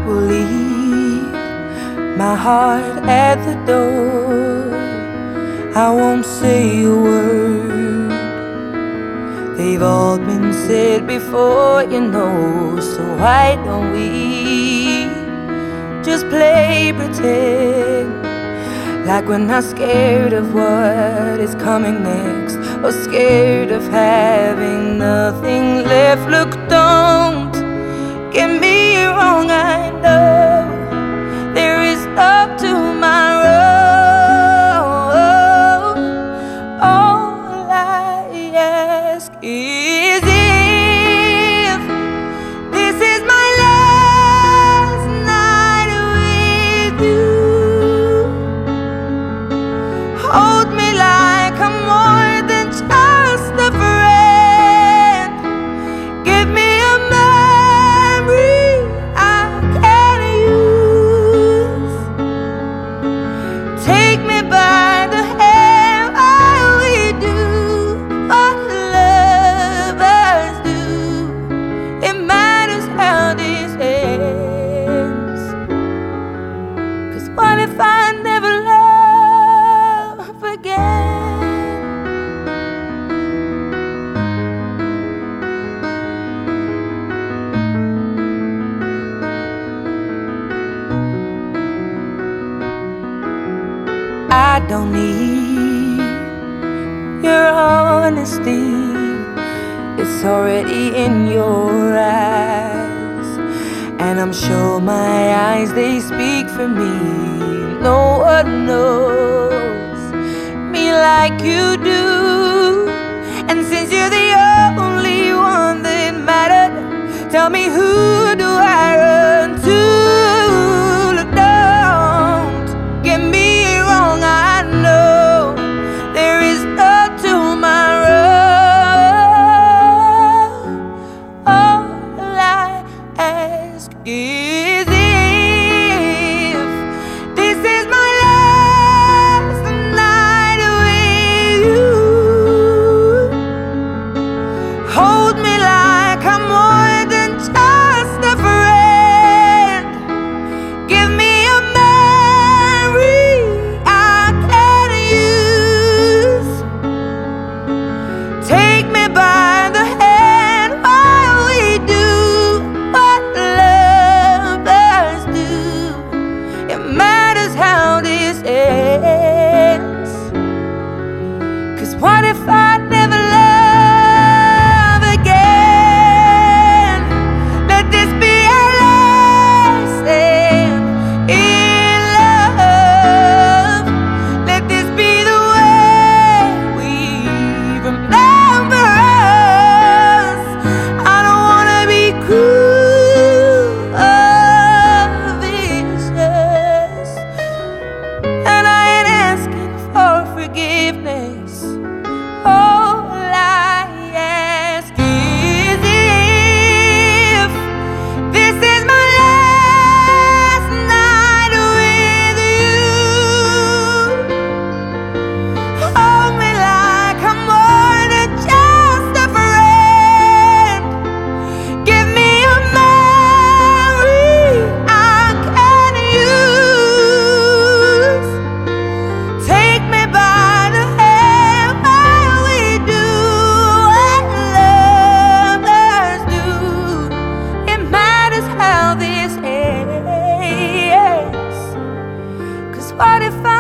will leave my heart at the door. I won't say a word. They've all been said before, you know. So why don't we just play pretend, like we're not scared of what is coming next, or scared of having nothing left. Look, don't get me wrong, I know there is up tomorrow. All I ask is if this is my last night with you, hold me like I'm more than just a friend. Give me a memory I can use. Take me by the hand while we do what lovers do. It matters how this ends. 'Cause what if I never love again? I don't need your honesty, it's already in your eyes. And I'm sure my eyes, they speak for me. No one knows me like you do. And since you're the only one that mattered, tell me, who do I run to? Look, don't get me wrong, I know there is no tomorrow. All I ask is if this is my last night with you, hold me like I'm more than just a friend. Give me a memory I can use. Take me by the hand while we do what lovers do. It matters how this ends. 'Cause what if I never love again? Let this be our last stand in love. Let this be the way we remember us. I don't wanna be cruel or vicious, and I ain't asking for forgiveness. All I ask is if this is my last night with you, hold me like I'm more than just a friend. Give me a memory I can use. Take me by the hand while we do what lovers do. It matters how this ends. 'Cause what if I